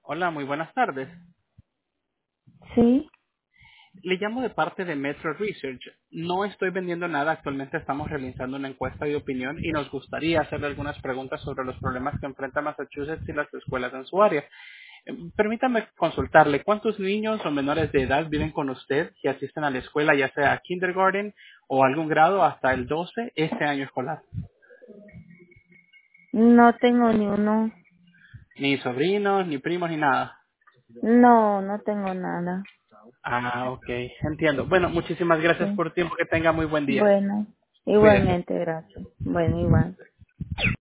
Hola, muy buenas tardes. Sí. Le llamo de parte de Metro Research. No estoy vendiendo nada. Actualmente estamos realizando una encuesta de opinión y nos gustaría hacerle algunas preguntas sobre los problemas que enfrenta Massachusetts y las escuelas en su área. Permítame consultarle, ¿cuántos niños o menores de edad viven con usted que asisten a la escuela, ya sea a kindergarten o algún grado hasta el 12 este año escolar? No tengo ni uno. Ni sobrinos, ni primos, ni nada. No, no tengo nada. Ah, ok, entiendo. Bueno, muchísimas gracias Sí. por el tiempo. Que tenga muy buen día. Bueno, Cuídese. igualmente, gracias. Bueno, igual.